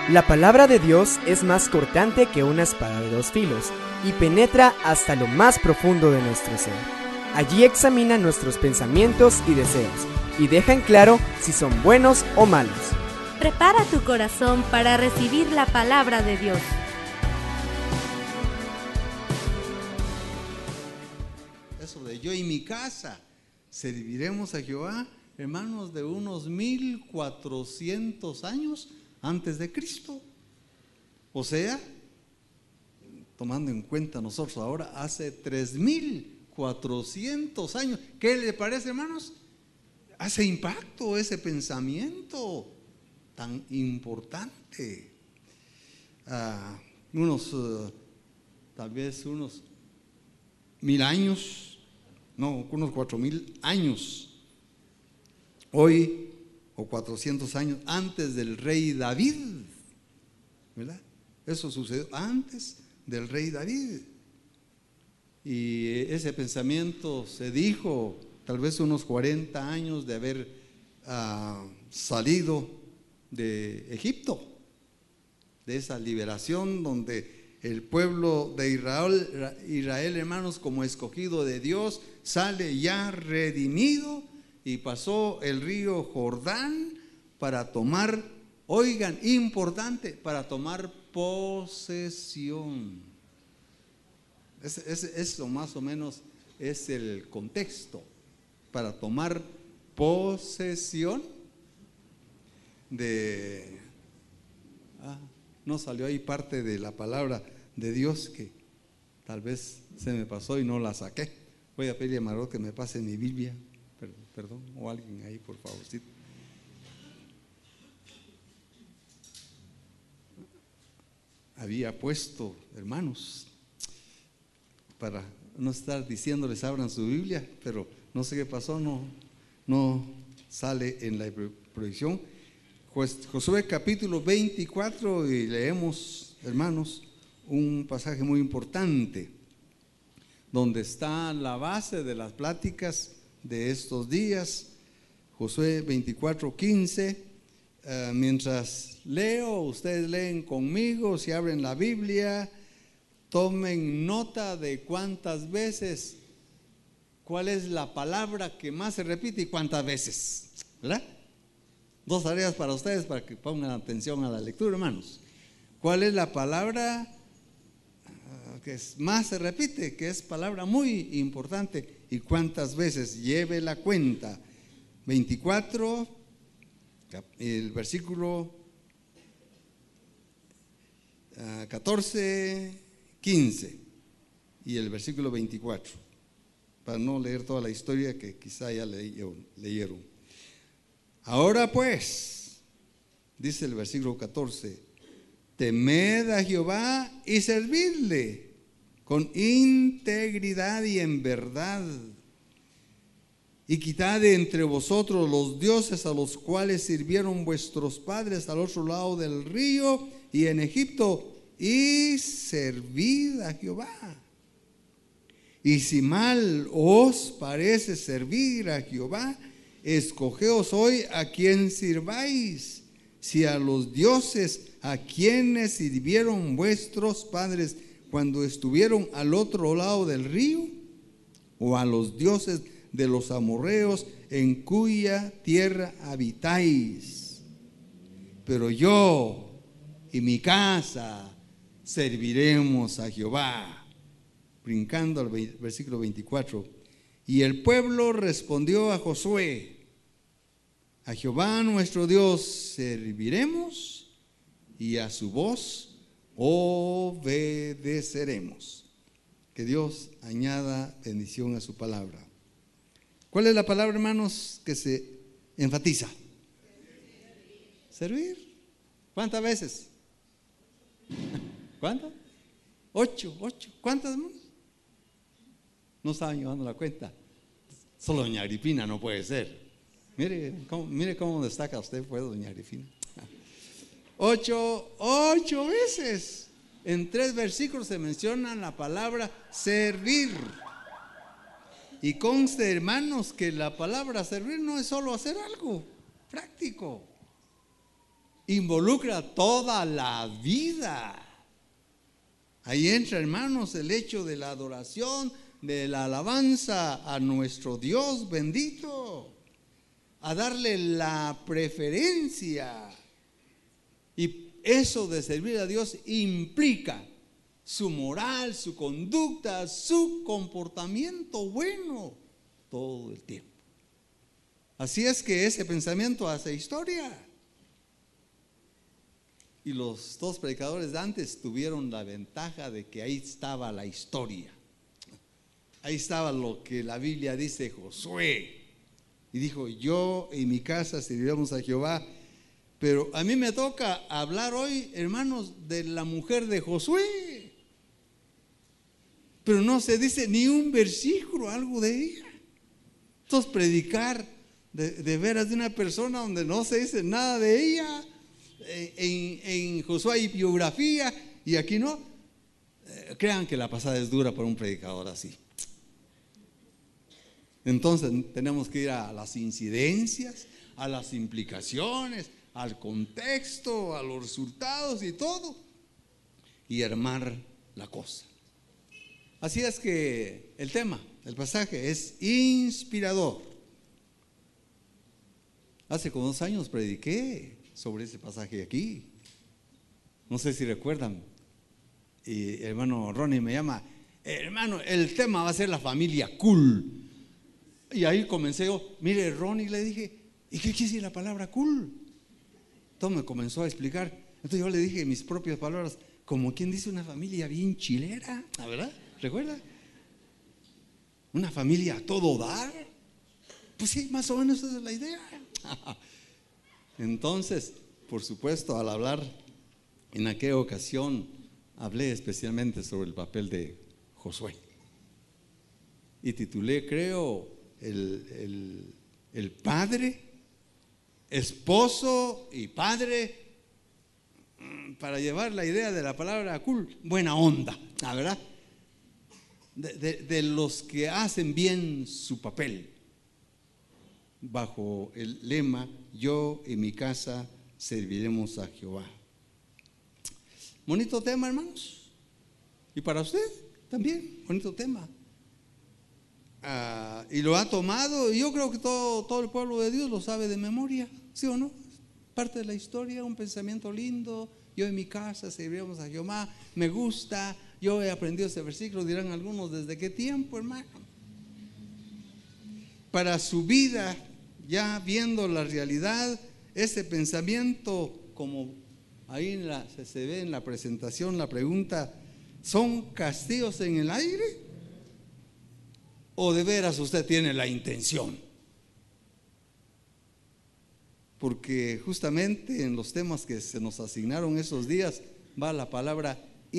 La palabra de Dios es más cortante que una espada de dos filos y penetra hasta lo más profundo de nuestro ser. Allí examina nuestros pensamientos y deseos y deja en claro si son buenos o malos. Prepara tu corazón para recibir la palabra de Dios. Eso de yo y mi casa serviremos a Jehová, hermanos, de unos 1400 años antes de Cristo. O sea, tomando en cuenta nosotros ahora, hace 3400 años. ¿Qué le parece, hermanos? Hace impacto ese pensamiento tan importante. Tal vez unos 1000 años, no, unos 4000 años. Hoy, o 400 años antes del rey David, ¿verdad? Eso sucedió antes del rey David. Y ese pensamiento se dijo tal vez unos 40 años de haber salido de Egipto, de esa liberación donde el pueblo de Israel, hermanos, como escogido de Dios, sale ya redimido y pasó el río Jordán para tomar, oigan, importante, para tomar posesión. Eso más o menos es el contexto, para tomar posesión de... no salió ahí parte de la palabra de Dios que tal vez se me pasó y no la saqué. Voy a pedirle a Marot que me pase mi Biblia. Perdón, o alguien ahí, por favorcito. Había puesto, hermanos, para no estar diciéndoles abran su Biblia, pero no sé qué pasó, no sale en la proyección. Josué capítulo 24 y leemos, hermanos, un pasaje muy importante donde está la base de las pláticas de estos días. Josué 24:15. Mientras leo, ustedes leen conmigo, si abren la Biblia, tomen nota de cuántas veces, cuál es la palabra que más se repite y cuántas veces, ¿verdad? 2 tareas para ustedes para que pongan atención a la lectura, hermanos. ¿Cuál es la palabra que más se repite, que es palabra muy importante, y cuántas veces? Lleve la cuenta. 24, el versículo 14, 15 y el versículo 24, para no leer toda la historia que quizá ya leyeron. Ahora pues, dice el versículo 14, temed a Jehová y servidle con integridad y en verdad, y quitad de entre vosotros los dioses a los cuales sirvieron vuestros padres al otro lado del río y en Egipto, y servid a Jehová. Y si mal os parece servir a Jehová, escogeos hoy a quien sirváis, si a los dioses a quienes sirvieron vuestros padres cuando estuvieron al otro lado del río, o a los dioses de los amorreos en cuya tierra habitáis. Pero yo y mi casa serviremos a Jehová. Brincando al versículo 24. Y el pueblo respondió a Josué: a Jehová nuestro Dios serviremos y a su voz obedeceremos. Que Dios añada bendición a su palabra. ¿Cuál es la palabra, hermanos, que se enfatiza? Servir. ¿Cuántas veces? ¿Cuántas? 8. ¿Cuántas, hermanos? No estaban llevando la cuenta. Solo doña Agripina no puede ser. Mire cómo destaca usted, pues, doña Agripina. 8 veces. En 3 versículos se menciona la palabra servir. Y conste, hermanos, que la palabra servir no es solo hacer algo práctico. involucra toda la vida. Ahí entra, hermanos, el hecho de la adoración, de la alabanza a nuestro Dios bendito, a darle la preferencia. Y eso de servir a Dios implica su moral, su conducta, su comportamiento bueno todo el tiempo. Así es que ese pensamiento hace historia. Y los dos predicadores de antes tuvieron la ventaja de que ahí estaba la historia. Ahí estaba lo que la Biblia dice Josué. Y dijo, yo y mi casa serviremos a Jehová. Pero a mí me toca hablar hoy, hermanos, de la mujer de Josué. Pero no se dice ni un versículo, algo de ella. Entonces predicar de veras de una persona donde no se dice nada de ella. En Josué hay biografía y aquí no. Crean que la pasada es dura para un predicador así. Entonces tenemos que ir a las incidencias, a las implicaciones, al contexto, a los resultados y todo, y armar la cosa. Así es que el tema, el pasaje es inspirador. Hace como 2 años prediqué sobre ese pasaje aquí. No sé si recuerdan. Y el hermano Ronnie me llama, hermano, el tema va a ser la familia cool. Y ahí comencé yo, mire Ronnie, le dije, ¿y qué quiere decir la palabra cool? Entonces me comenzó a explicar. Entonces yo le dije en mis propias palabras, como quien dice una familia bien chilera, ¿la verdad? ¿Recuerda? Una familia a todo dar. Pues sí, más o menos esa es la idea. Entonces, por supuesto, al hablar en aquella ocasión, hablé especialmente sobre el papel de Josué. Y titulé, creo, el padre, esposo y padre, para llevar la idea de la palabra cool, buena onda, ¿la verdad? De los que hacen bien su papel, bajo el lema, yo y mi casa serviremos a Jehová. Bonito tema, hermanos. Y para usted también, bonito tema. Y lo ha tomado, y yo creo que todo el pueblo de Dios lo sabe de memoria, ¿sí o no? Parte de la historia, un pensamiento lindo. Yo en mi casa serviremos a Jehová, me gusta, yo he aprendido ese versículo, dirán algunos, ¿desde qué tiempo, hermano? Para su vida, ya viendo la realidad, ese pensamiento, como ahí se ve en la presentación, la pregunta, ¿son castillos en el aire? ¿O de veras usted tiene la intención? Porque justamente en los temas que se nos asignaron esos días va la palabra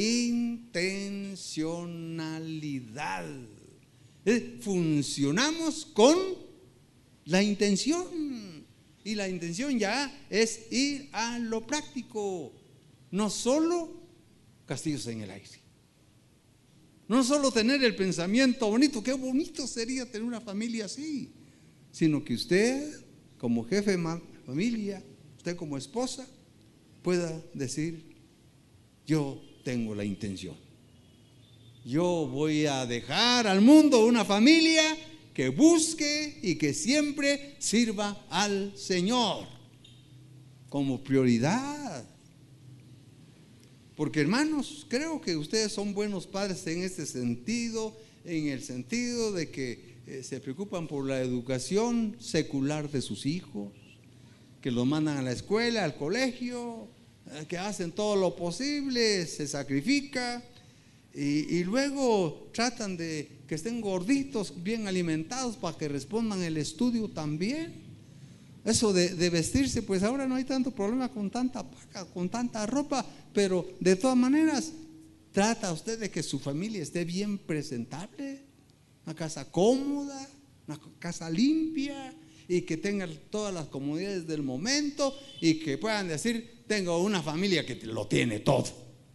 intencionalidad. Funcionamos con la intención. Y la intención ya es ir a lo práctico. No solo castillos en el aire. No solo tener el pensamiento bonito, qué bonito sería tener una familia así, sino que usted como jefe de familia, usted como esposa, pueda decir, yo tengo la intención. Yo voy a dejar al mundo una familia que busque y que siempre sirva al Señor como prioridad. Porque hermanos, creo que ustedes son buenos padres en este sentido, en el sentido de que se preocupan por la educación secular de sus hijos, que los mandan a la escuela, al colegio, que hacen todo lo posible, se sacrifica y luego tratan de que estén gorditos, bien alimentados para que respondan el estudio también. Eso de vestirse, pues ahora no hay tanto problema con tanta paca, con tanta ropa, pero de todas maneras trata usted de que su familia esté bien presentable, una casa cómoda, una casa limpia y que tenga todas las comodidades del momento y que puedan decir, tengo una familia que lo tiene todo.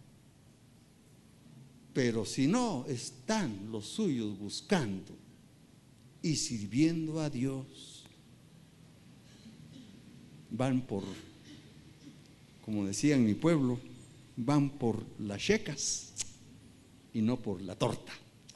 Pero si no están los suyos buscando y sirviendo a Dios, van por como decía en mi pueblo, van por las checas y no por la torta.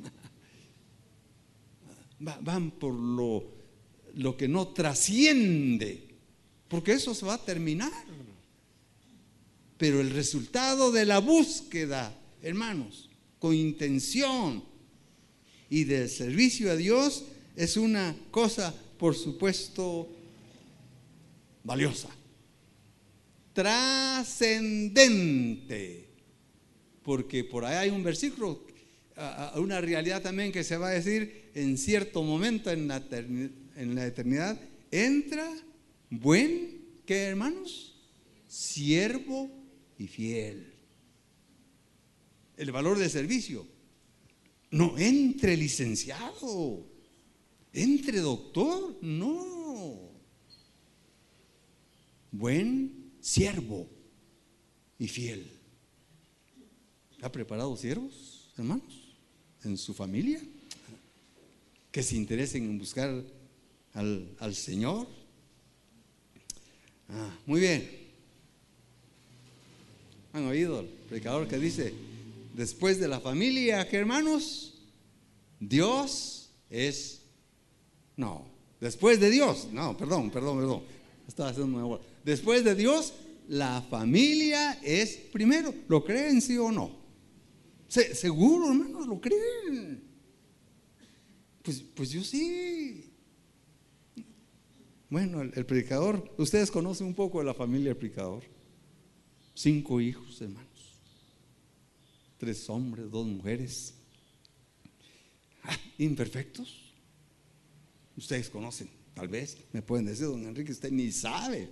Van por lo que no trasciende, porque eso se va a terminar. Pero el resultado de la búsqueda, hermanos, con intención y del servicio a Dios, es una cosa, por supuesto, valiosa, trascendente, porque por ahí hay un versículo, una realidad también que se va a decir en cierto momento en la eternidad: entra buen, ¿qué, hermanos? Siervo y fiel. El valor del servicio. No entre licenciado, entre doctor, no. Buen siervo y fiel. ¿Ha preparado siervos, hermanos, en su familia, que se interesen en buscar al Señor? Muy bien. ¿Han oído el predicador que dice: después de la familia, ¿qué, hermanos? Dios es... No, después de Dios, no, perdón. Estaba haciendo una bola. Después de Dios, la familia es primero. ¿Lo creen, sí o no? Seguro, hermanos, ¿lo creen? Pues yo sí. Bueno, el predicador, ustedes conocen un poco de la familia del predicador. 5 hijos, hermanos, 3 hombres, 2 mujeres, imperfectos. Ustedes conocen, tal vez me pueden decir: don Enrique, usted ni sabe.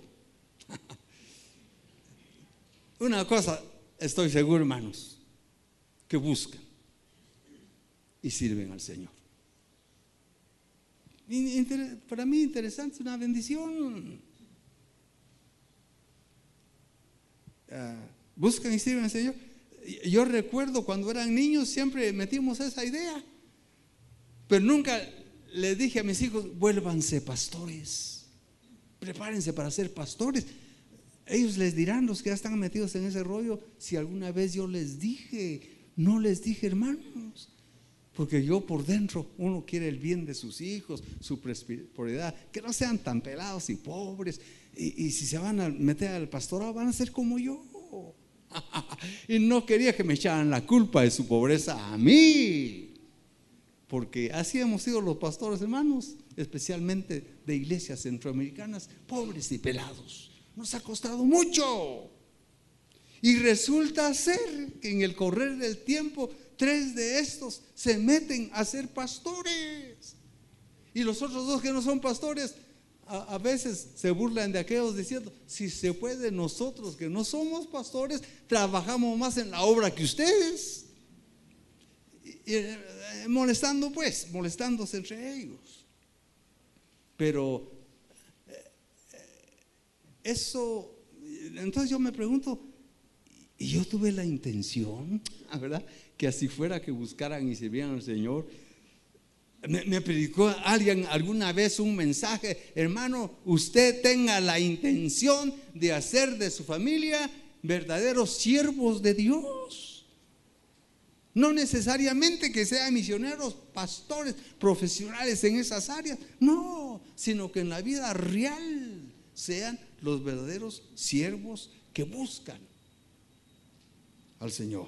Una cosa estoy seguro, hermanos, que buscan y sirven al Señor. Para mí interesante, es una bendición. Buscan y sirven al Señor. Yo recuerdo cuando eran niños siempre metimos esa idea, pero nunca les dije a mis hijos: vuélvanse pastores, prepárense para ser pastores. Ellos les dirán, los que ya están metidos en ese rollo, si alguna vez yo les dije. No les dije, hermanos, porque yo por dentro, uno quiere el bien de sus hijos, su prosperidad, que no sean tan pelados y pobres, y si se van a meter al pastorado van a ser como yo. Y no quería que me echaran la culpa de su pobreza a mí, porque así hemos sido los pastores, hermanos, especialmente de iglesias centroamericanas, pobres y pelados. Nos ha costado mucho. Y resulta ser que en el correr del tiempo 3 de estos se meten a ser pastores, y los otros 2 que no son pastores a veces se burlan de aquellos diciendo: si se puede, nosotros que no somos pastores trabajamos más en la obra que ustedes. Molestándose entre ellos. Pero eso, entonces yo me pregunto, y yo tuve la intención, ¿verdad?, que así fuera, que buscaran y sirvieran al Señor. Me predicó alguien alguna vez un mensaje: hermano, usted tenga la intención de hacer de su familia verdaderos siervos de Dios. No necesariamente que sean misioneros, pastores, profesionales en esas áreas, no, sino que en la vida real sean los verdaderos siervos que buscan al Señor.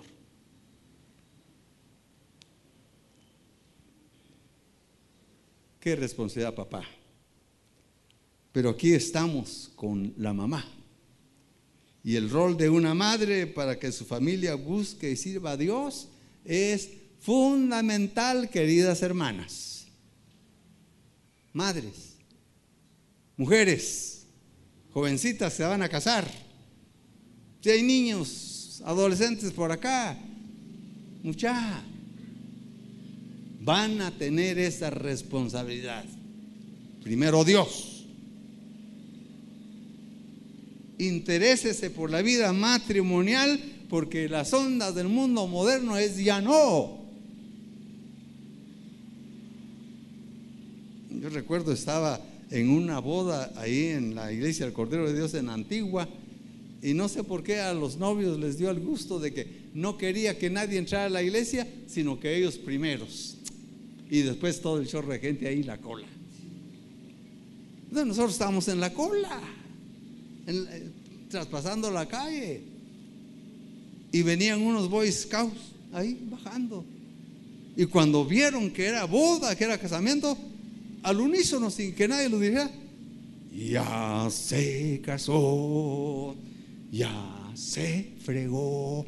Qué responsabilidad, papá. Pero aquí estamos con la mamá. Y el rol de una madre para que su familia busque y sirva a Dios es fundamental, queridas hermanas. Madres, mujeres, jovencitas se van a casar. Si hay niños, adolescentes por acá, muchachos, van a tener esa responsabilidad. Primero Dios. Interésese por la vida matrimonial, porque las ondas del mundo moderno es ya no. Yo recuerdo, estaba en una boda ahí en la iglesia del Cordero de Dios en Antigua, Y no sé por qué a los novios les dio el gusto de que no quería que nadie entrara a la iglesia, sino que ellos primeros. Y después todo el chorro de gente ahí en la cola. Entonces nosotros estábamos en la cola, traspasando la calle. Y venían unos Boy Scouts ahí bajando. Y cuando vieron que era boda, que era casamiento, al unísono, sin que nadie lo dijera, ya se casó, ya se fregó.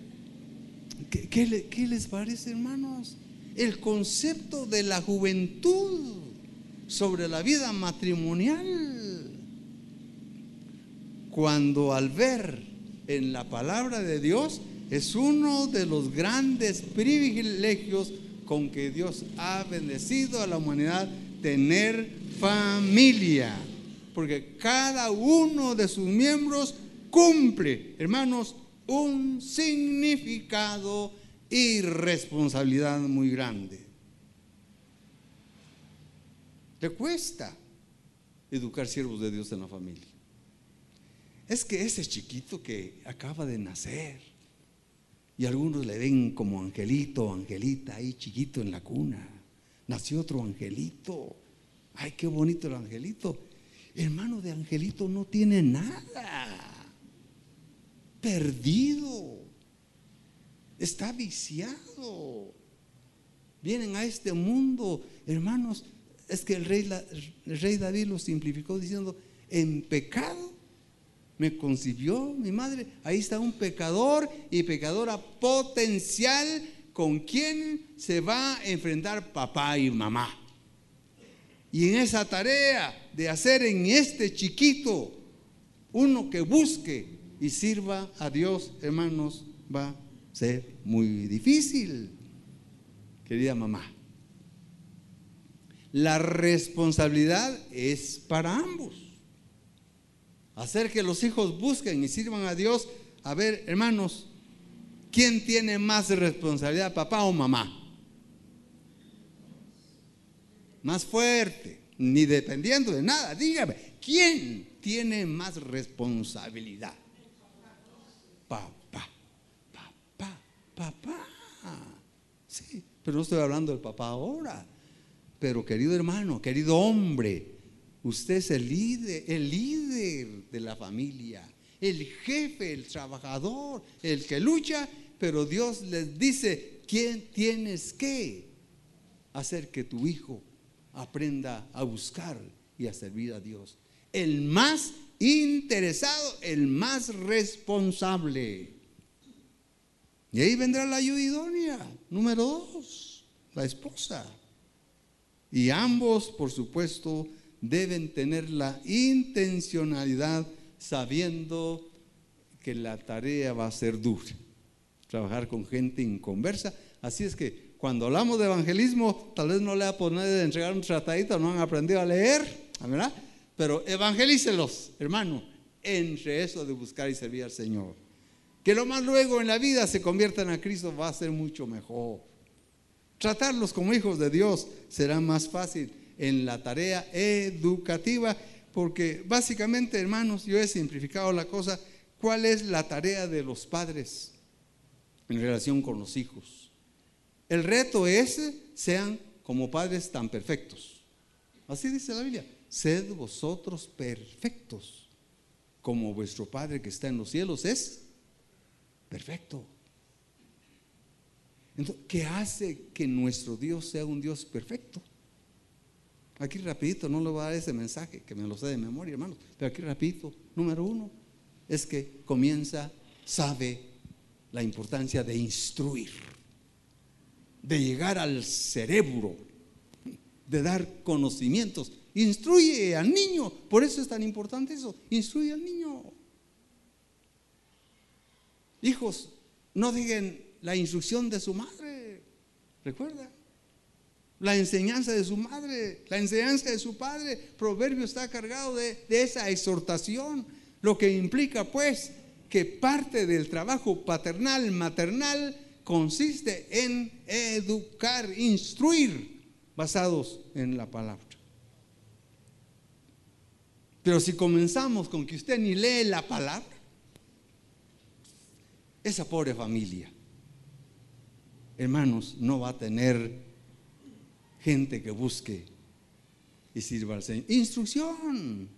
¿Qué les parece, hermanos? El concepto de la juventud sobre la vida matrimonial. Cuando al ver en la palabra de Dios, es uno de los grandes privilegios con que Dios ha bendecido a la humanidad, tener familia, porque cada uno de sus miembros cumple, hermanos, un significado y responsabilidad muy grande. Le cuesta educar siervos de Dios en la familia. Es que ese chiquito que acaba de nacer, y algunos le ven como angelito o angelita ahí chiquito en la cuna, nació otro angelito, ay, qué bonito el angelito. Hermano, de angelito no tiene nada, perdido, está viciado. Vienen a este mundo, hermanos, es que el rey David lo simplificó diciendo: en pecado me concibió mi madre. Ahí está un pecador y pecadora potencial con quien se va a enfrentar papá y mamá. Y en esa tarea de hacer en este chiquito uno que busque y sirva a Dios, hermanos, va a ser muy difícil. Querida mamá, la responsabilidad es para ambos. Hacer que los hijos busquen y sirvan a Dios. A ver, hermanos, ¿quién tiene más responsabilidad, papá o mamá? Más fuerte, ni dependiendo de nada. Dígame, ¿quién tiene más responsabilidad? Papá. Sí, pero no estoy hablando del papá ahora. Pero querido hermano, querido hombre, usted es el líder de la familia, el jefe, el trabajador, el que lucha, pero Dios les dice: ¿quién tienes que hacer que tu hijo aprenda a buscar y a servir a Dios? El más interesado, el más responsable. Y ahí vendrá la ayuda idónea. Número 2, la esposa. Y ambos, por supuesto, deben tener la intencionalidad, sabiendo que la tarea va a ser dura, trabajar con gente inconversa. Así es que cuando hablamos de evangelismo, tal vez no le va a poner de entregar un tratadito, no han aprendido a leer, ¿verdad? Pero evangelícelos, hermano, entre eso de buscar y servir al Señor. Que lo más luego en la vida se conviertan a Cristo va a ser mucho mejor. Tratarlos como hijos de Dios será más fácil en la tarea educativa, porque básicamente, hermanos, yo he simplificado la cosa. ¿Cuál es la tarea de los padres en relación con los hijos? El reto es: sean como padres tan perfectos. Así dice la Biblia: sed vosotros perfectos, como vuestro Padre que está en los cielos es perfecto. Entonces, ¿qué hace que nuestro Dios sea un Dios perfecto? Aquí rapidito, no le voy a dar ese mensaje que me lo sé de memoria, hermanos, pero aquí rapidito. Número 1 es que sabe la importancia de instruir, de llegar al cerebro, de dar conocimientos. Instruye al niño, por eso es tan importante eso, instruye al niño. Hijos, no digan la instrucción de su madre, recuerda, la enseñanza de su madre, la enseñanza de su padre. Proverbio está cargado de esa exhortación, lo que implica pues que parte del trabajo paternal, maternal, consiste en educar, instruir, basados en la palabra. Pero si comenzamos con que usted ni lee la palabra, esa pobre familia, hermanos, no va a tener gente que busque y sirva al Señor. Instrucción.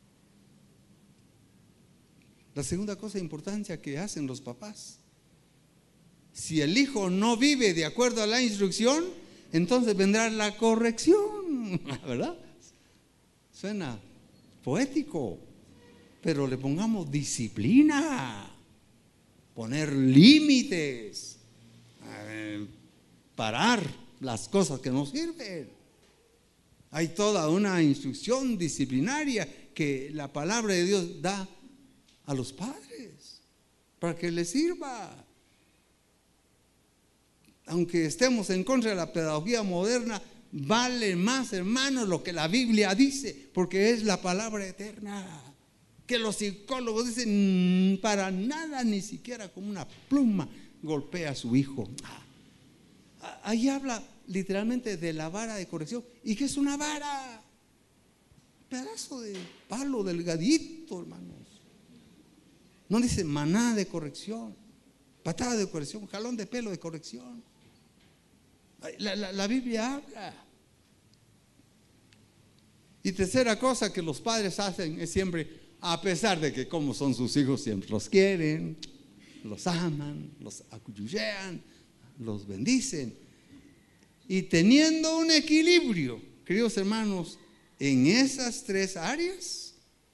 La segunda cosa de importancia que hacen los papás: si el hijo no vive de acuerdo a la instrucción, entonces vendrá la corrección, ¿verdad? Suena poético, pero le pongamos disciplina, poner límites, parar las cosas que no sirven. Hay toda una instrucción disciplinaria que la palabra de Dios da a los padres para que les sirva. Aunque estemos en contra de la pedagogía moderna, vale más, hermanos, lo que la Biblia dice, porque es la palabra eterna. Que los psicólogos dicen, para nada, ni siquiera con una pluma golpea a su hijo. Ahí habla literalmente de la vara de corrección. ¿Y qué es una vara? Pedazo de palo delgadito, hermanos. No dice maná de corrección, patada de corrección, jalón de pelo de corrección. La Biblia habla. Y tercera cosa que los padres hacen es siempre, a pesar de que como son sus hijos, siempre los quieren, los aman, los acuchillean, los bendicen. Y teniendo un equilibrio, queridos hermanos, en esas tres áreas,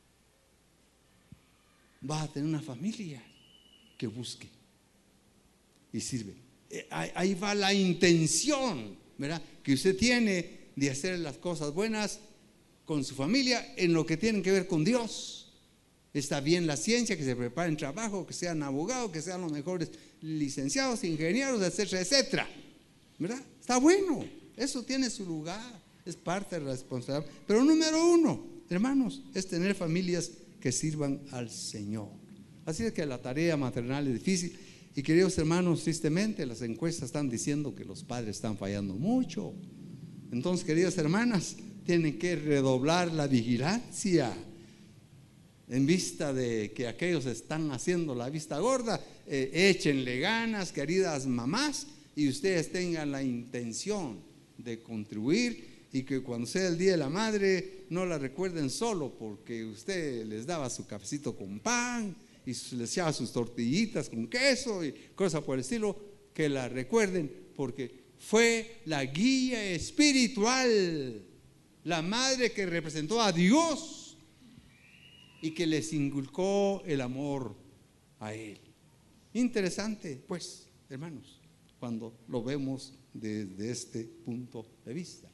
va a tener una familia que busque y sirve. Ahí va la intención, ¿verdad?, que usted tiene de hacer las cosas buenas con su familia en lo que tienen que ver con Dios. Está bien la ciencia, que se preparen trabajo, que sean abogados, que sean los mejores licenciados, ingenieros, etcétera, etcétera, ¿verdad? Está bueno, eso tiene su lugar, es parte de la responsabilidad. Pero número uno, hermanos, es tener familias que sirvan al Señor. Así es que la tarea maternal es difícil. Y queridos hermanos, tristemente las encuestas están diciendo que los padres están fallando mucho. Entonces, queridas hermanas, tienen que redoblar la vigilancia en vista de que aquellos están haciendo la vista gorda. Échenle ganas, queridas mamás, y ustedes tengan la intención de contribuir, y que cuando sea el Día de la Madre no la recuerden solo porque usted les daba su cafecito con pan y les echaba sus tortillitas con queso y cosas por el estilo, que la recuerden porque fue la guía espiritual, la madre que representó a Dios y que les inculcó el amor a Él. Interesante, pues, hermanos, cuando lo vemos desde este punto de vista.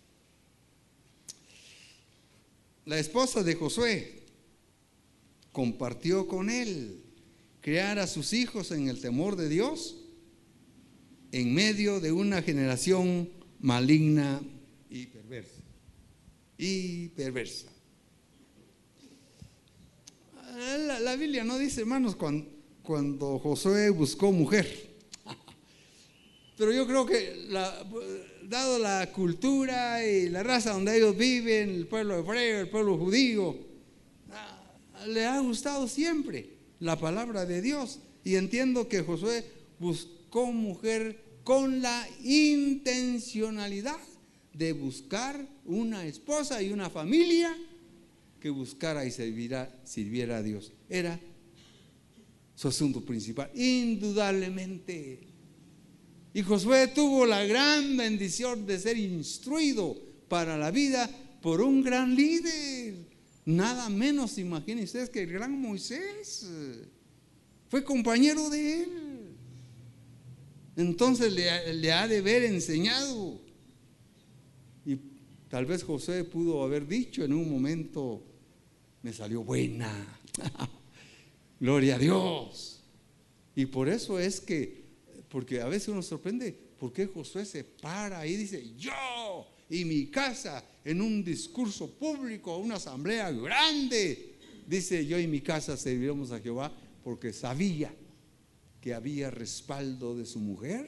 La esposa de Josué compartió con él criar a sus hijos en el temor de Dios en medio de una generación maligna y perversa. La Biblia no dice, hermanos, cuando Josué buscó mujer. Pero yo creo que dado la cultura y la raza donde ellos viven, el pueblo hebreo, el pueblo judío, le ha gustado siempre la palabra de Dios. Y entiendo que Josué buscó mujer con la intencionalidad de buscar una esposa y una familia que buscara y sirviera a Dios. Era su asunto principal, indudablemente. Y Josué tuvo la gran bendición de ser instruido para la vida por un gran líder. Nada menos, imaginen ustedes, que el gran Moisés. Fue compañero de él. Entonces le ha de haber enseñado. Y tal vez Josué pudo haber dicho en un momento, me salió buena. Gloria a Dios. Y por eso es que, porque a veces uno sorprende, ¿por qué Josué se para y dice, yo y mi casa, en un discurso público, una asamblea grande, dice, yo y mi casa serviremos a Jehová? Porque sabía que había respaldo de su mujer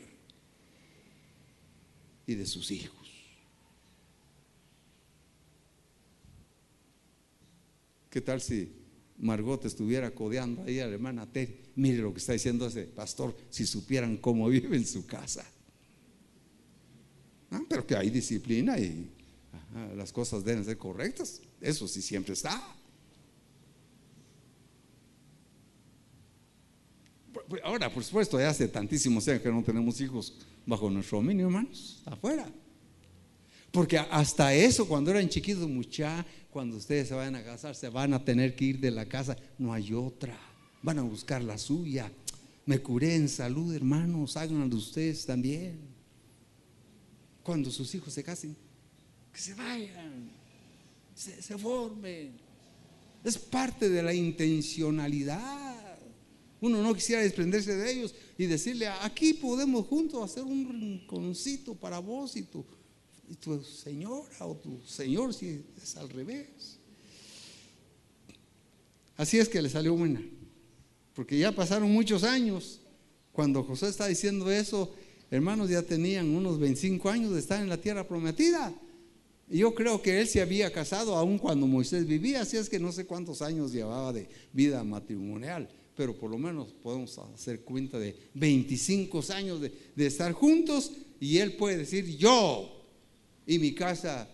y de sus hijos. ¿Qué tal si Margot estuviera codeando ahí a la hermana Terry. Mire lo que está diciendo ese pastor, si supieran cómo vive en su casa. Pero que hay disciplina y las cosas deben ser correctas. Eso sí siempre está. Ahora, por supuesto, ya hace tantísimos años que no tenemos hijos bajo nuestro dominio, hermanos, afuera. Porque hasta eso, cuando eran chiquitos, cuando ustedes se vayan a casar, se van a tener que ir de la casa, no hay otra, van a buscar la suya. Me curé en salud, hermanos, háganlo ustedes también. Cuando sus hijos se casen, que se vayan, se formen. Es parte de la intencionalidad. Uno no quisiera desprenderse de ellos y decirle: aquí podemos juntos hacer un rinconcito para vos y tu señora o tu señor, si es al revés. Así es que le salió buena, porque ya pasaron muchos años. Cuando Josué está diciendo eso, hermanos, ya tenían unos 25 años de estar en la tierra prometida. Y yo creo que él se había casado aún cuando Moisés vivía, así es que no sé cuántos años llevaba de vida matrimonial, pero por lo menos podemos hacer cuenta de 25 años de estar juntos. Y él puede decir: yo y mi casa,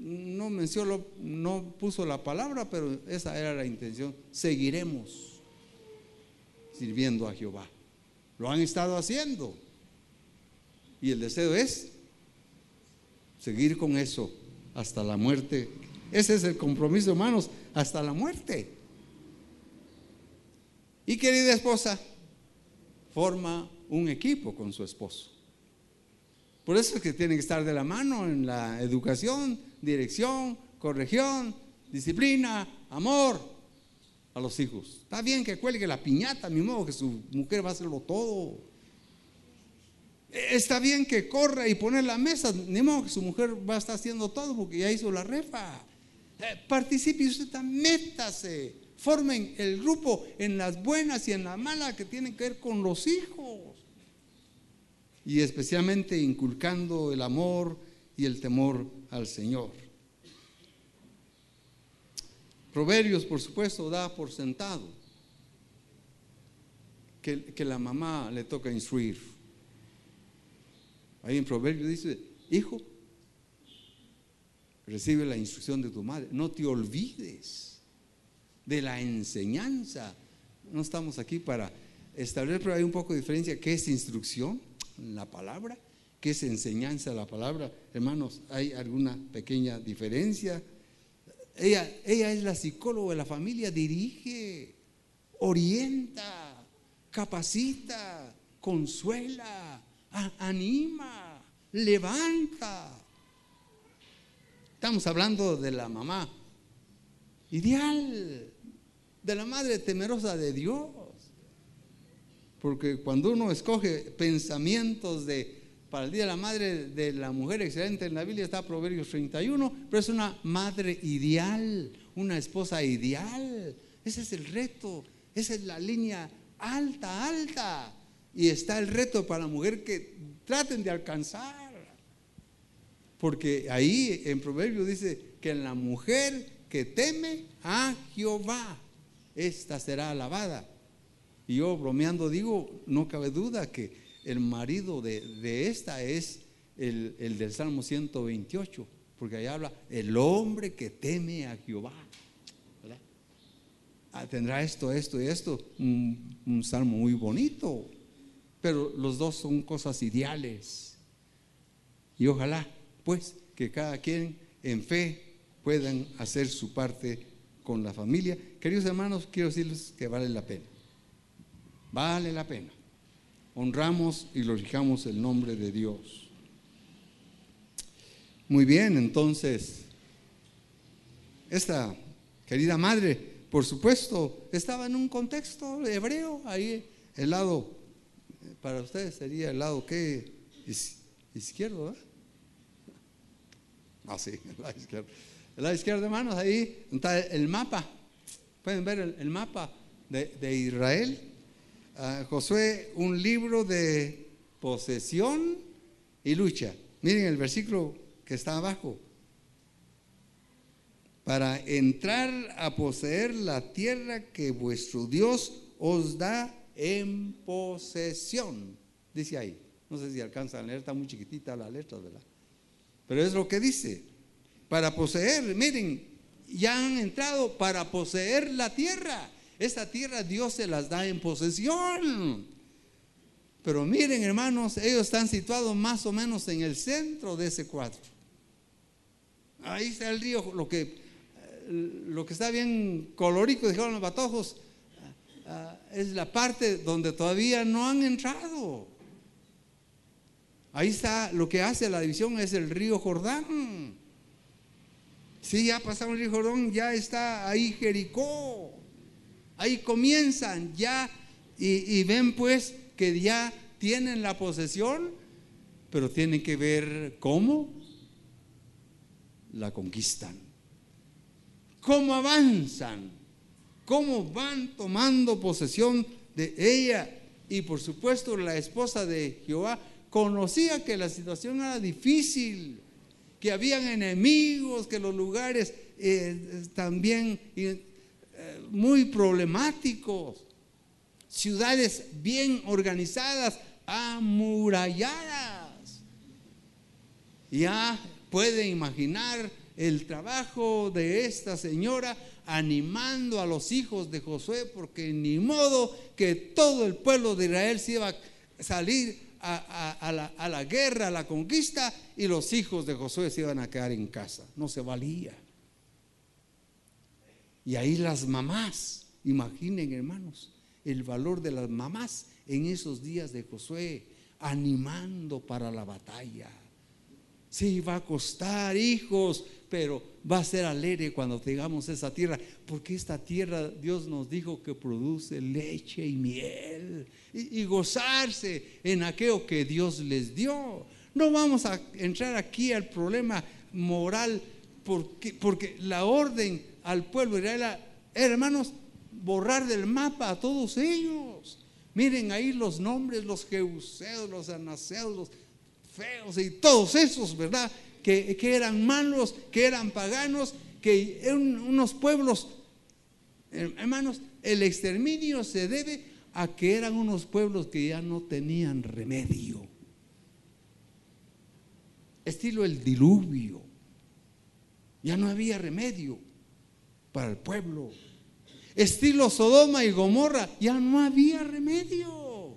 no puso la palabra, pero esa era la intención: seguiremos sirviendo a Jehová. Lo han estado haciendo y el deseo es seguir con eso hasta la muerte. Ese es el compromiso, hermanos, hasta la muerte. Y querida esposa, forma un equipo con su esposo. Por eso es que tienen que estar de la mano en la educación, dirección, corrección, disciplina, amor a los hijos. Está bien que cuelgue la piñata, ni modo que su mujer va a hacerlo todo. Está bien que corra y poner la mesa, ni modo que su mujer va a estar haciendo todo porque ya hizo la refa. Participe usted también, métase, formen el grupo en las buenas y en las malas que tienen que ver con los hijos. Y especialmente inculcando el amor y el temor al Señor. Proverbios, por supuesto, da por sentado que la mamá le toca instruir. Ahí en Proverbios dice: hijo, recibe la instrucción de tu madre, no te olvides de la enseñanza. No estamos aquí para establecer, pero hay un poco de diferencia. ¿Qué es instrucción en la palabra? ¿Qué es enseñanza en la palabra? Hermanos, hay alguna pequeña diferencia. Ella es la psicóloga de la familia, dirige, orienta, capacita, consuela, anima, levanta. Estamos hablando de la mamá ideal, de la madre temerosa de Dios. Porque cuando uno escoge pensamientos para el Día de la Madre, de la mujer excelente, en la Biblia está Proverbios 31, pero es una madre ideal, una esposa ideal. Ese es el reto, esa es la línea alta. Y está el reto para la mujer que traten de alcanzar. Porque ahí en Proverbios dice que en la mujer que teme a Jehová, esta será alabada. Y yo bromeando digo, no cabe duda que el marido de esta es el del Salmo 128, porque ahí habla el hombre que teme a Jehová, ¿verdad? Tendrá esto y esto, un salmo muy bonito, pero los dos son cosas ideales. Y ojalá pues que cada quien en fe puedan hacer su parte con la familia. Queridos hermanos, quiero decirles que vale la pena. Vale la pena. Honramos y glorificamos el nombre de Dios. Muy bien, entonces, esta querida madre, por supuesto, estaba en un contexto hebreo. Ahí el lado, para ustedes sería el lado que izquierdo, ¿verdad? Sí, el lado izquierdo. El lado izquierdo, hermanos, ahí está el mapa. Pueden ver el mapa de Israel. Josué, un libro de posesión y lucha. Miren el versículo que está abajo. para entrar a poseer la tierra que vuestro Dios os da en posesión. Dice ahí, no sé si alcanzan a leer, está muy chiquitita la letra, ¿verdad? Pero es lo que dice, para poseer. Miren, ya han entrado para poseer la tierra. Esta tierra Dios se las da en posesión. Pero miren, hermanos, ellos están situados más o menos en el centro de ese cuadro. Ahí está el río, lo que está bien colorido, dijeron los batojos, es la parte donde todavía no han entrado. Ahí está, lo que hace la división es el río Jordán. Sí, ya pasaron el río Jordán, ya está ahí Jericó. Ahí comienzan ya y ven pues que ya tienen la posesión, pero tienen que ver cómo la conquistan, cómo avanzan, cómo van tomando posesión de ella. Y por supuesto la esposa de Jehová conocía que la situación era difícil, que habían enemigos, que los lugares también muy problemáticos, ciudades bien organizadas, amuralladas. Ya puede imaginar el trabajo de esta señora animando a los hijos de Josué, porque ni modo que todo el pueblo de Israel se iba a salir a la guerra, a la conquista, y los hijos de Josué se iban a quedar en casa. No se valía. Y ahí las mamás, imaginen, hermanos, el valor de las mamás en esos días de Josué, animando para la batalla. Sí, va a costar, hijos, pero va a ser alegre cuando tengamos esa tierra, porque esta tierra Dios nos dijo que produce leche y miel, y gozarse en aquello que Dios les dio. No vamos a entrar aquí al problema moral, porque la orden al pueblo de Israel, hermanos, borrar del mapa a todos ellos. Miren ahí los nombres, los Jebuseos, los Anaseos, los feos y todos esos, ¿verdad? Que eran malos, que eran paganos, que eran unos pueblos, hermanos. El exterminio se debe a que eran unos pueblos que ya no tenían remedio. Estilo el diluvio. Ya no había remedio para el pueblo. Estilo Sodoma y Gomorra, ya no había remedio.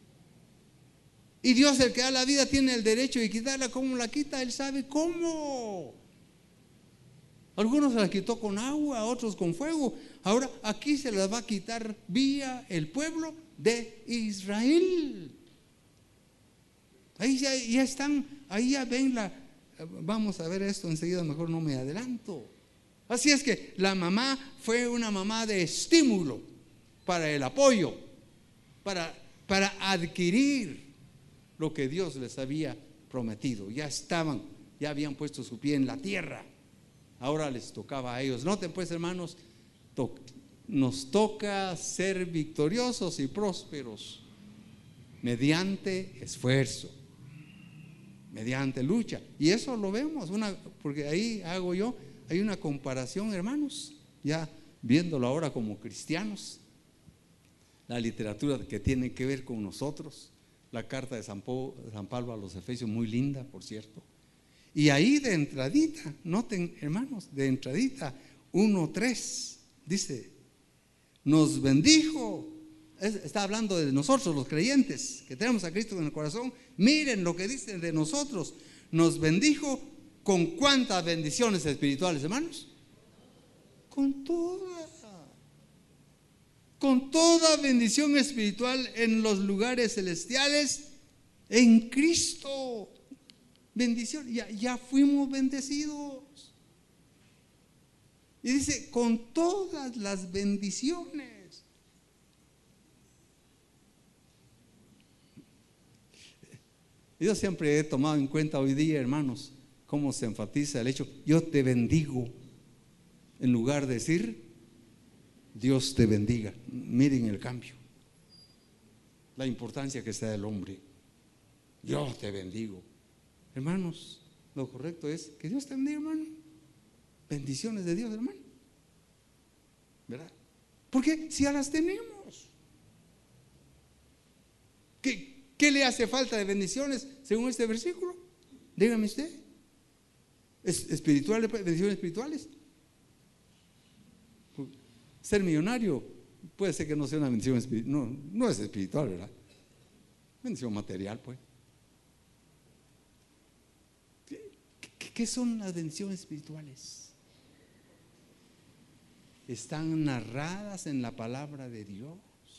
Y Dios, el que da la vida, tiene el derecho de quitarla. ¿Cómo la quita? Él sabe cómo. Algunos se la quitó con agua, otros con fuego. Ahora aquí se las va a quitar vía el pueblo de Israel. Ahí ya están, ahí ya ven vamos a ver esto enseguida, mejor no me adelanto. Así es que la mamá fue una mamá de estímulo para el apoyo, para adquirir lo que Dios les había prometido. Ya habían puesto su pie en la tierra. Ahora les tocaba a ellos. Noten pues, hermanos, nos toca ser victoriosos y prósperos mediante esfuerzo, mediante lucha. Y eso lo vemos, porque ahí hay una comparación, hermanos, ya viéndolo ahora como cristianos. La literatura que tiene que ver con nosotros, la carta de San Pablo a los Efesios, muy linda, por cierto. Y ahí de entradita, noten, hermanos, de entradita, 1:3, dice, nos bendijo. Está hablando de nosotros, los creyentes, que tenemos a Cristo en el corazón. Miren lo que dice de nosotros. Nos bendijo con cuántas bendiciones espirituales, hermanos. Con toda bendición espiritual en los lugares celestiales en Cristo. Bendición, ya fuimos bendecidos. Y dice, con todas las bendiciones. Yo siempre he tomado en cuenta hoy día, hermanos, cómo se enfatiza el hecho, yo te bendigo, en lugar de decir, Dios te bendiga. Miren el cambio, la importancia que se da el hombre. Yo te bendigo. Hermanos, lo correcto es que Dios te bendiga, hermano. bendiciones de Dios, hermano, ¿verdad? Porque si ya las tenemos, ¿qué le hace falta de bendiciones según este versículo? Dígame usted. ¿Espirituales, bendiciones espirituales? Ser millonario puede ser que no sea una bendición espiritual, no es espiritual, ¿verdad? Bendición material, pues. ¿Qué son las bendiciones espirituales? Están narradas en la palabra de Dios.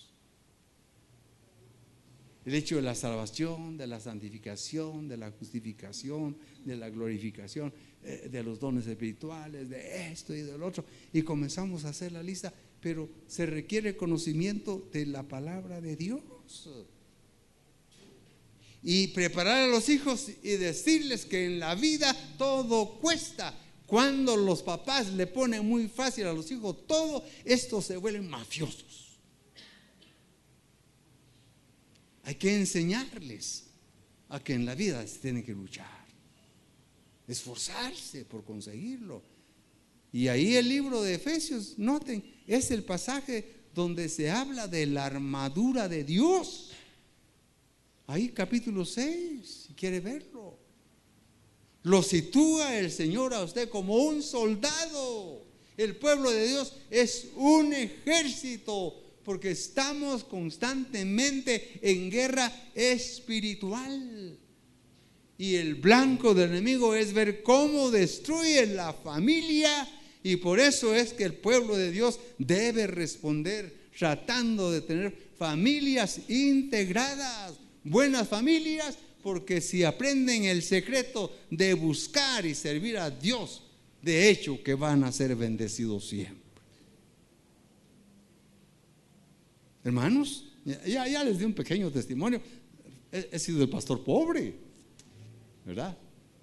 El hecho de la salvación, de la santificación, de la justificación, de la glorificación, de los dones espirituales, de esto y del otro. Y comenzamos a hacer la lista, pero se requiere conocimiento de la palabra de Dios. Y preparar a los hijos y decirles que en la vida todo cuesta. Cuando los papás le ponen muy fácil a los hijos todo, estos se vuelven mafiosos. Hay que enseñarles a que en la vida se tienen que luchar, esforzarse por conseguirlo. Y ahí el libro de Efesios, noten, es el pasaje donde se habla de la armadura de Dios. Ahí capítulo 6, si quiere verlo. Lo sitúa el Señor a usted como un soldado. El pueblo de Dios es un ejército, porque estamos constantemente en guerra espiritual. Y el blanco del enemigo es ver cómo destruye la familia. Y por eso es que el pueblo de Dios debe responder tratando de tener familias integradas, buenas familias, porque si aprenden el secreto de buscar y servir a Dios, de hecho que van a ser bendecidos siempre. Hermanos, ya les di un pequeño testimonio. He sido el pastor pobre, ¿verdad?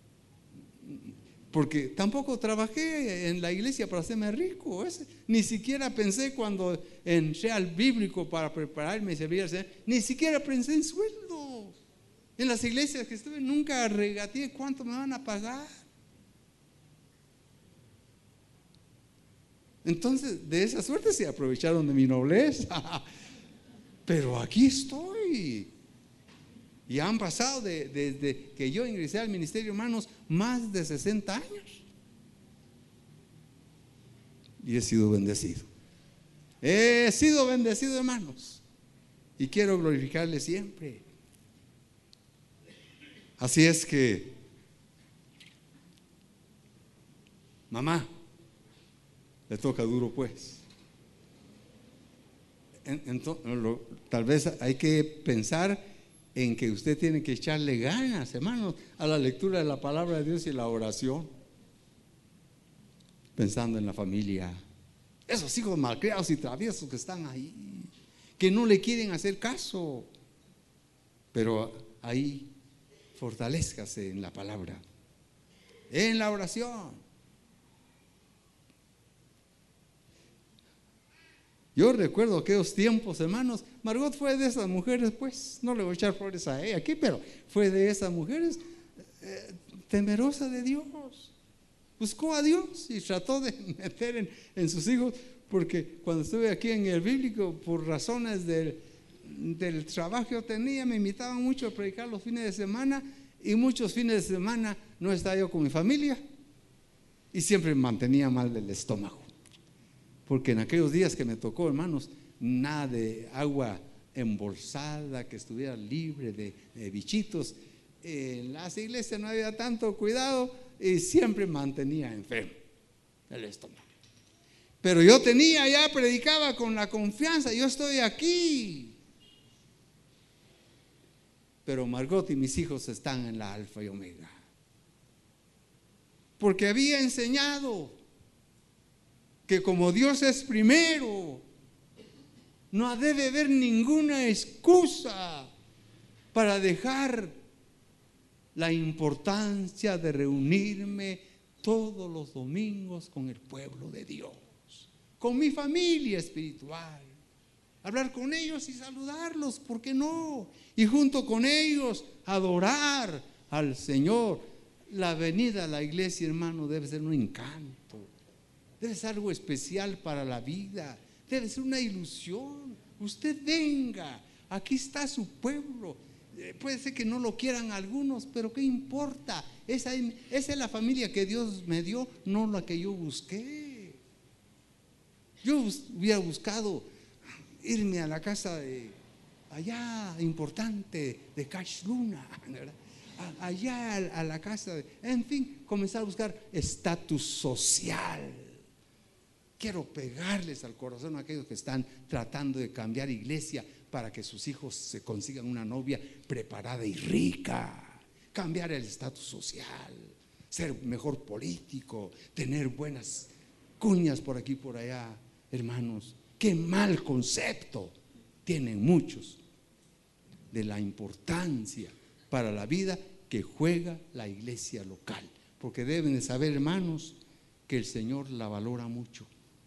Porque tampoco trabajé en la iglesia para hacerme rico. Ni siquiera pensé cuando entré al bíblico para prepararme y servir al Señor, ni siquiera pensé en sueldo. En las iglesias que estuve nunca regateé cuánto me van a pagar. Entonces, de esa suerte se aprovecharon de mi nobleza. Pero aquí estoy. Y han pasado desde que yo ingresé al ministerio, hermanos, más de 60 años. Y he sido bendecido. He sido bendecido, hermanos. Y quiero glorificarle siempre. Así es que, mamá, le toca duro pues. Entonces, tal vez hay que pensar en que usted tiene que echarle ganas, hermanos, a la lectura de la palabra de Dios y la oración, pensando en la familia, esos hijos malcriados y traviesos que están ahí, que no le quieren hacer caso, pero ahí fortalézcase en la palabra, en la oración. Yo recuerdo aquellos tiempos, hermanos. Margot fue de esas mujeres, pues, no le voy a echar flores a ella aquí, pero fue de esas mujeres temerosa de Dios. Buscó a Dios y trató de meter en sus hijos, porque cuando estuve aquí en el bíblico, por razones del trabajo que yo tenía, me invitaban mucho a predicar los fines de semana, y muchos fines de semana no estaba yo con mi familia, y siempre me mantenía mal del estómago. Porque en aquellos días que me tocó, hermanos, nada de agua embolsada, que estuviera libre de bichitos. En las iglesias no había tanto cuidado y siempre mantenía enfermo el estómago. Pero yo predicaba con la confianza, yo estoy aquí. Pero Margot y mis hijos están en la Alfa y Omega. Porque había enseñado que como Dios es primero, no debe haber ninguna excusa para dejar la importancia de reunirme todos los domingos con el pueblo de Dios, con mi familia espiritual, hablar con ellos y saludarlos, ¿por qué no? Y junto con ellos adorar al Señor. La venida a la iglesia, hermano, debe ser un encanto. debe ser algo especial para la vida, debe ser una ilusión. Usted venga, aquí está su pueblo. Puede ser que no lo quieran algunos, pero ¿qué importa? Esa es la familia que Dios me dio, no la que yo busqué. Yo hubiera buscado irme a la casa de allá importante de Cash Luna, ¿verdad? Allá a la casa en fin, comenzar a buscar estatus social. Quiero pegarles al corazón a aquellos que están tratando de cambiar iglesia para que sus hijos se consigan una novia preparada y rica. Cambiar el estatus social, ser mejor político, tener buenas cuñas por aquí y por allá. Hermanos, qué mal concepto tienen muchos de la importancia para la vida que juega la iglesia local, porque deben de saber, hermanos, que el Señor la valora mucho.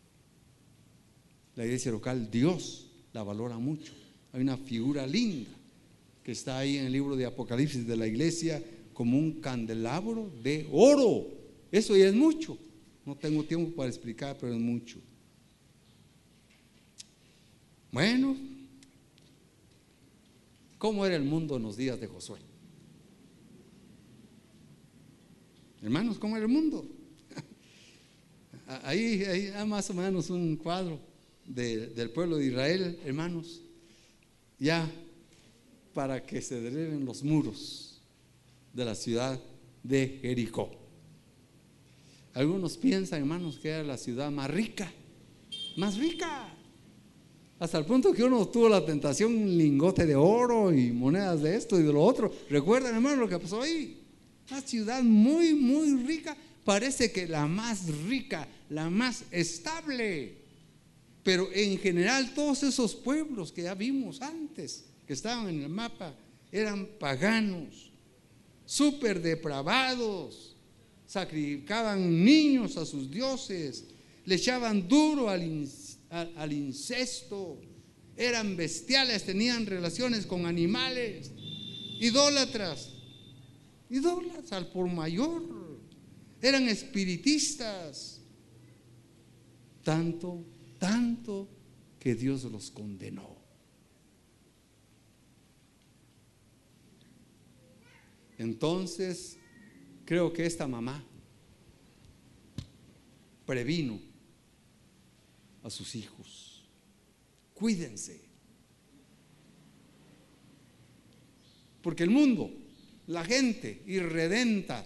La iglesia local, Dios la valora mucho. Hay una figura linda que está ahí en el libro de Apocalipsis de la iglesia como un candelabro de oro. Eso ya es mucho. No tengo tiempo para explicar, pero es mucho. Bueno, ¿cómo era el mundo en los días de Josué? Hermanos, ¿cómo era el mundo? Ahí hay más o menos un cuadro del pueblo de Israel, hermanos, ya para que se derriben los muros de la ciudad de Jericó. Algunos piensan, hermanos, que era la ciudad más rica, hasta el punto que uno tuvo la tentación, un lingote de oro y monedas de esto y de lo otro. ¿Recuerdan, hermanos, lo que pasó ahí? Una ciudad muy, muy rica, parece que la más rica, la más estable. Pero en general todos esos pueblos que ya vimos antes, que estaban en el mapa, eran paganos, súper depravados, sacrificaban niños a sus dioses, le echaban duro al incesto, eran bestiales, tenían relaciones con animales, idólatras al por mayor, eran espiritistas, tanto que Dios los condenó. Entonces, creo que esta mamá previno a sus hijos: cuídense, porque el mundo, la gente irredenta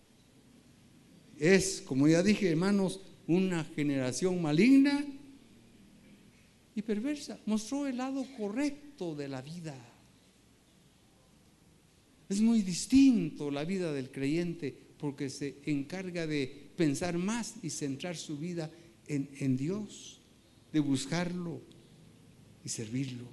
es, como ya dije, hermanos, una generación maligna y perversa. Mostró el lado correcto de la vida. Es muy distinto la vida del creyente, porque se encarga de pensar más y centrar su vida en Dios, de buscarlo y servirlo.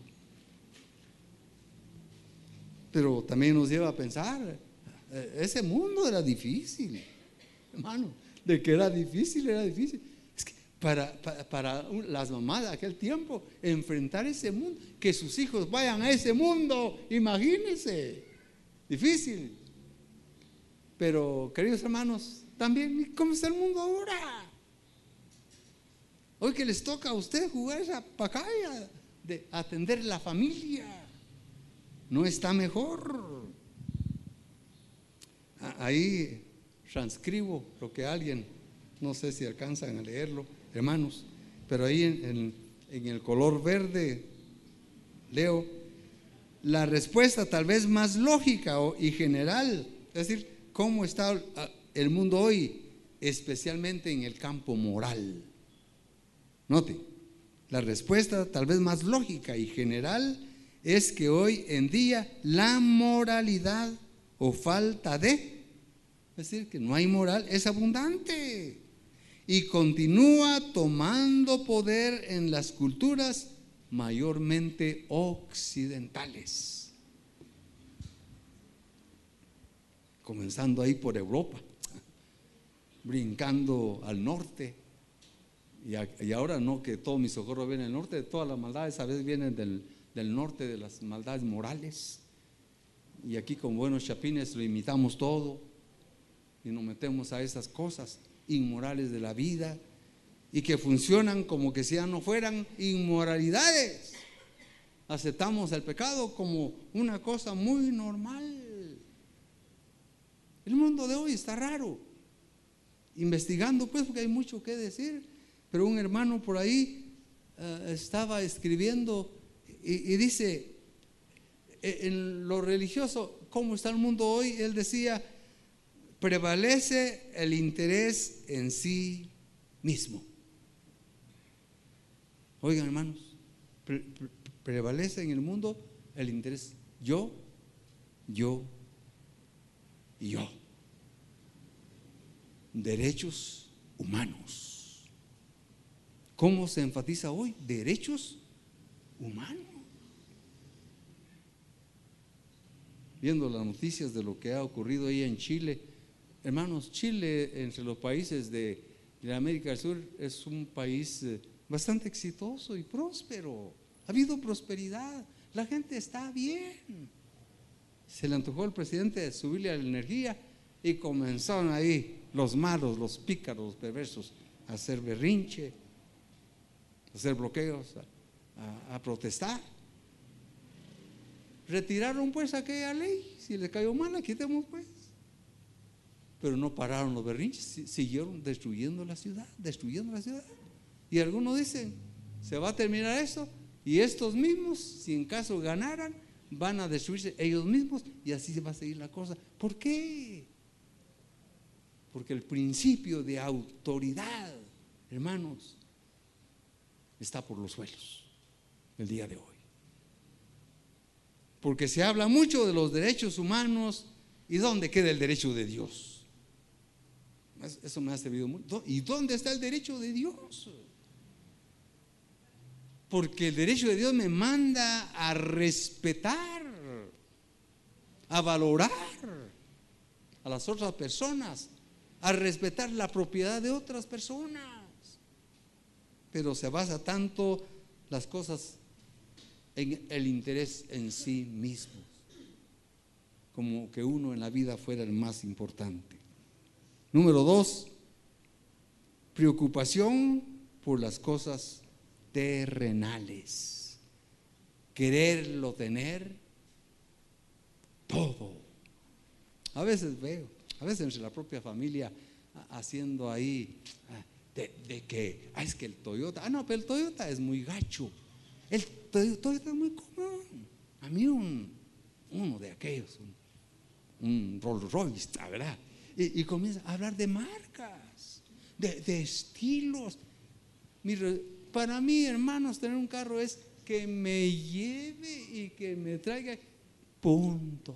Pero también nos lleva a pensar, ese mundo era difícil, hermano, de que era difícil. Es que para las mamás de aquel tiempo, enfrentar ese mundo, que sus hijos vayan a ese mundo, imagínense, difícil. Pero, queridos hermanos, también, ¿cómo está el mundo ahora? Hoy que les toca a ustedes jugar esa pacaya de atender la familia, ¿no está mejor? Ahí transcribo lo que alguien, no sé si alcanzan a leerlo, hermanos, pero ahí en el color verde leo la respuesta tal vez más lógica y general, es decir, cómo está el mundo hoy, especialmente en el campo moral. Note, la respuesta tal vez más lógica y general es que hoy en día la moralidad o falta de, es decir, que no hay moral, es abundante y continúa tomando poder en las culturas mayormente occidentales, comenzando ahí por Europa, brincando al norte, y ahora no que todo mi socorro viene del norte, todas las maldades a veces vienen del norte, de las maldades morales, y aquí con buenos chapines lo imitamos todo y nos metemos a esas cosas inmorales de la vida, y que funcionan como que si ya no fueran inmoralidades. Aceptamos el pecado como una cosa muy normal. El mundo de hoy está raro. Investigando pues, porque hay mucho que decir, pero un hermano por ahí estaba escribiendo y dice, en lo religioso, ¿cómo está el mundo hoy? Él decía, prevalece el interés en sí mismo. Oigan, hermanos, prevalece en el mundo el interés yo y yo. Derechos humanos. ¿Cómo se enfatiza hoy? Derechos humanos. Viendo las noticias de lo que ha ocurrido ahí en Chile, hermanos, Chile entre los países de América del Sur es un país bastante exitoso y próspero. Ha habido prosperidad, la gente está bien. Se le antojó al presidente de subirle a la energía y comenzaron ahí los malos, los pícaros, los perversos a hacer berrinche, a hacer bloqueos, a protestar. Retiraron pues aquella ley, si le cayó mal la quitemos pues. Pero no pararon los berrinches, siguieron destruyendo la ciudad. Y algunos dicen, se va a terminar eso y estos mismos, si en caso ganaran, van a destruirse ellos mismos y así se va a seguir la cosa. ¿Por qué? Porque el principio de autoridad, hermanos, está por los suelos el día de hoy. Porque se habla mucho de los derechos humanos y ¿dónde queda el derecho de Dios? Eso me ha servido mucho. ¿Y dónde está el derecho de Dios? Porque el derecho de Dios me manda a respetar, a valorar a las otras personas, a respetar la propiedad de otras personas. Pero se basa tanto las cosas en el interés en sí mismo, como que uno en la vida fuera el más importante. Número 2, preocupación por las cosas terrenales. Quererlo tener todo. A veces veo, entre la propia familia haciendo ahí de que, es que el Toyota, no, pero el Toyota es muy gacho. El Toyota es muy común. A mí uno de aquellos, un Rolls Royce, ¿verdad? Y comienza a hablar de marcas, de estilos. Para mí, hermanos, tener un carro es que me lleve y que me traiga, punto.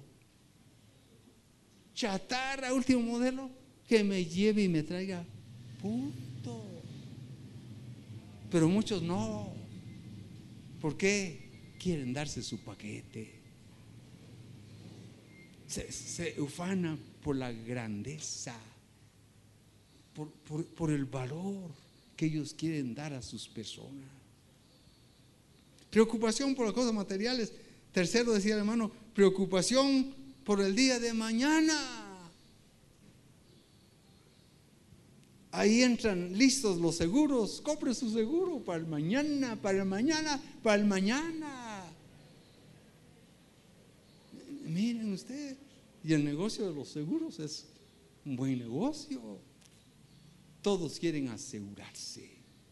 Chatarra, último modelo, que me lleve y me traiga, punto. Pero muchos no. ¿Por qué? Quieren darse su paquete. Se ufanan por la grandeza, por el valor que ellos quieren dar a sus personas. Preocupación por las cosas materiales. Tercero, decía el hermano, preocupación por el día de mañana. Ahí entran listos los seguros. Compre su seguro para el mañana, para el mañana, para el mañana. Miren ustedes, y el negocio de los seguros es un buen negocio. Todos quieren asegurarse.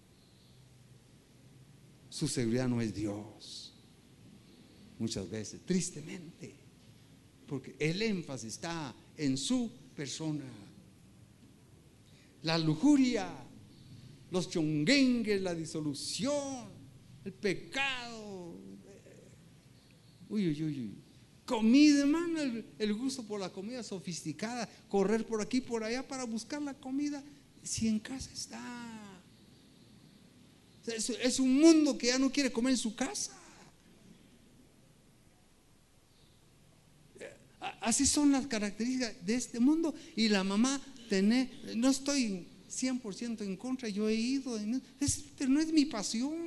Su seguridad no es Dios. Muchas veces, tristemente, porque el énfasis está en su persona. La lujuria, los chonguengues, la disolución, el pecado. Uy. Comida, hermano, el gusto por la comida sofisticada, correr por aquí, por allá para buscar la comida, si en casa está. Es un mundo que ya no quiere comer en su casa. Así son las características de este mundo. Y la mamá, no estoy 100% en contra, yo he ido, pero no es mi pasión.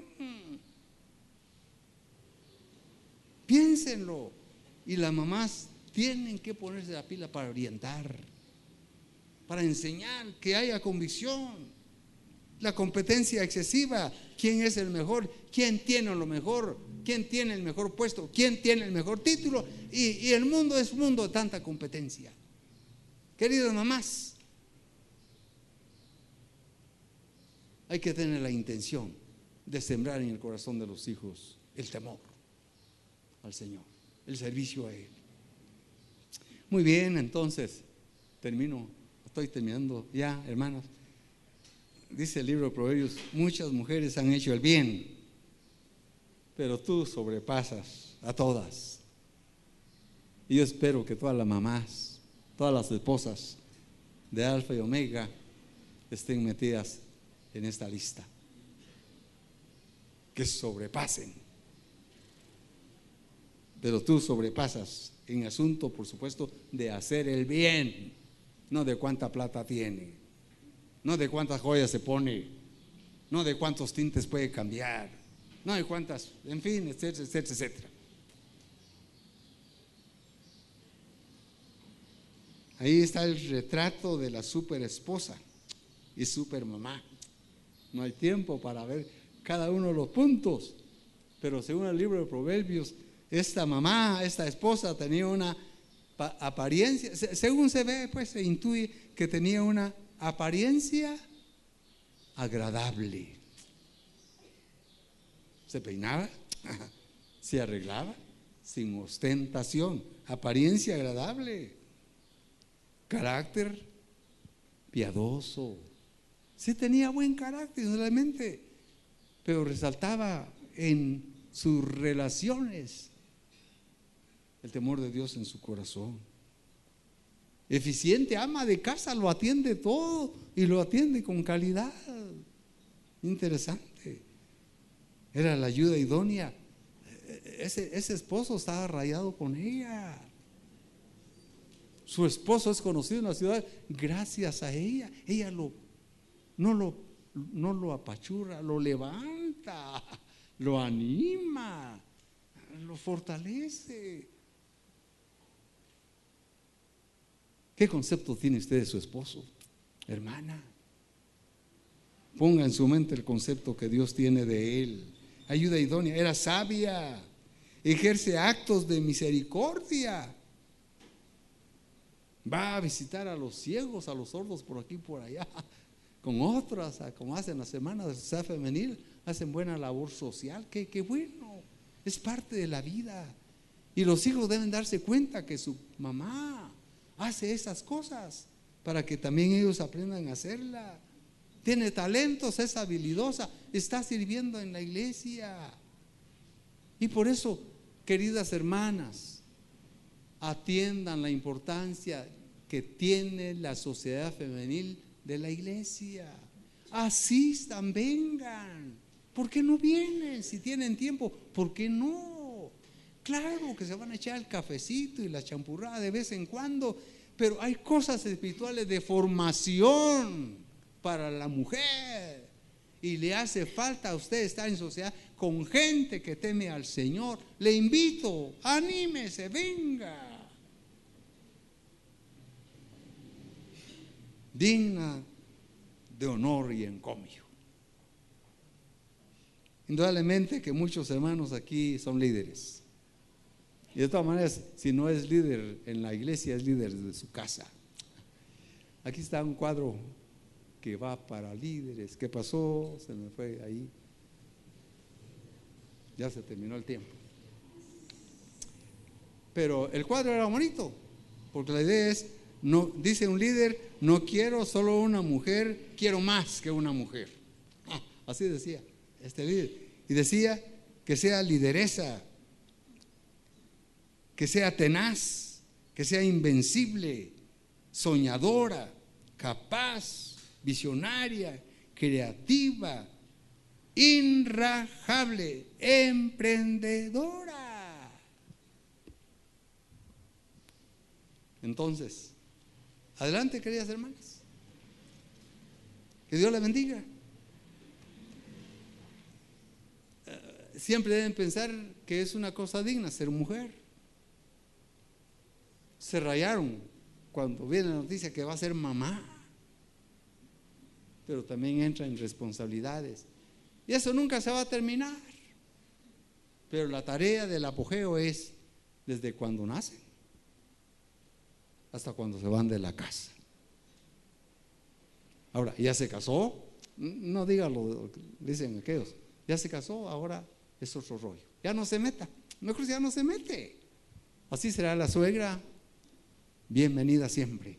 Piénsenlo. Y las mamás tienen que ponerse la pila para orientar, para enseñar, que haya convicción. La competencia excesiva. ¿Quién es el mejor? ¿Quién tiene lo mejor? ¿Quién tiene el mejor puesto? ¿Quién tiene el mejor título? Y el mundo es un mundo de tanta competencia. Queridas mamás, hay que tener la intención de sembrar en el corazón de los hijos el temor al Señor, el servicio a Él. Muy bien, entonces, estoy terminando ya, hermanos. Dice el libro de Proverbios, muchas mujeres han hecho el bien, pero tú sobrepasas a todas. Y yo espero que todas las mamás, todas las esposas de Alfa y Omega estén metidas en esta lista. Que sobrepasen. Pero tú sobrepasas en asunto, por supuesto, de hacer el bien, no de cuánta plata tiene, no de cuántas joyas se pone, no de cuántos tintes puede cambiar, no de cuántas, en fin, etcétera, etcétera, etcétera. Ahí está el retrato de la super esposa y super mamá. No hay tiempo para ver cada uno de los puntos, pero según el libro de Proverbios, esta mamá, esta esposa tenía una apariencia, según se ve, pues se intuye que tenía una apariencia agradable. Se peinaba, se arreglaba, sin ostentación, apariencia agradable, carácter piadoso. Sí tenía buen carácter, realmente, pero resaltaba en sus relaciones el temor de Dios en su corazón. Eficiente, ama de casa, lo atiende todo y lo atiende con calidad. Interesante. Era la ayuda idónea. Ese esposo estaba rayado con ella. Su esposo es conocido en la ciudad gracias a ella. Ella no lo apachurra, lo levanta, lo anima, lo fortalece. ¿Qué concepto tiene usted de su esposo, hermana? Ponga en su mente el concepto que Dios tiene de él. Ayuda idónea, era sabia, ejerce actos de misericordia, va a visitar a los ciegos, a los sordos por aquí y por allá, con otras, como hacen las semanas de sociedad femenil, hacen buena labor social. Qué bueno, es parte de la vida. Y los hijos deben darse cuenta que su mamá hace esas cosas para que también ellos aprendan a hacerla. Tiene talentos, es habilidosa, está sirviendo en la iglesia. Y por eso, queridas hermanas, atiendan la importancia que tiene la sociedad femenil de la iglesia. Asistan, vengan. ¿Por qué no vienen? Si tienen tiempo, ¿por qué no? Claro que se van a echar el cafecito y la champurrada de vez en cuando, pero hay cosas espirituales de formación para la mujer, y le hace falta a usted estar en sociedad con gente que teme al Señor. Le invito, anímese, venga. Digna de honor y encomio. Indudablemente que muchos hermanos aquí son líderes. Y de todas maneras, si no es líder en la iglesia, es líder de su casa. Aquí está un cuadro que va para líderes. ¿Qué pasó? Se me fue ahí. Ya se terminó el tiempo. Pero el cuadro era bonito, porque la idea es, no, dice un líder, no quiero solo una mujer, quiero más que una mujer. Así decía este líder. Y decía que sea lideresa, que sea tenaz, que sea invencible, soñadora, capaz, visionaria, creativa, inrajable, emprendedora. Entonces, adelante, queridas hermanas. Que Dios la bendiga. Siempre deben pensar que es una cosa digna ser mujer. Se rayaron cuando viene la noticia que va a ser mamá. pero también entra en responsabilidades. Y eso nunca se va a terminar. Pero la tarea del apogeo es desde cuando nacen hasta cuando se van de la casa. Ahora, ¿ya se casó? No diga lo que dicen aquellos. Ya se casó, ahora es otro rollo. Ya no se meta. Mejor ya no se mete. Así será la suegra. Bienvenida siempre.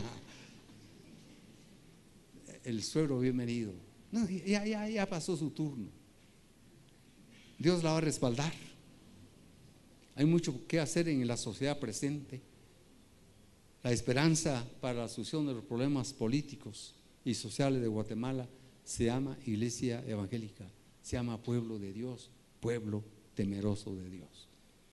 El suegro bienvenido. No, ya pasó su turno. Dios la va a respaldar. Hay mucho que hacer en la sociedad presente. La esperanza para la solución de los problemas políticos y sociales de Guatemala se llama Iglesia Evangélica, se llama pueblo de Dios, pueblo temeroso de Dios.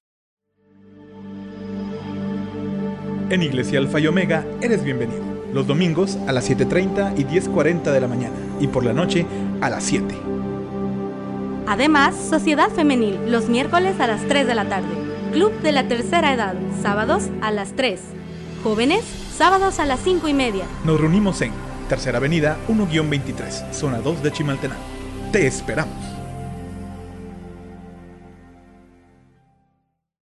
En Iglesia Alfa y Omega eres bienvenido. Los domingos a las 7:30 y 10:40 de la mañana y por la noche a las 7. Además, Sociedad Femenil, los miércoles a las 3 de la tarde. Club de la Tercera Edad, sábados a las 3. Jóvenes, sábados a las 5:30. Nos reunimos en Tercera Avenida 1-23, zona 2 de Chimaltenango. Te esperamos.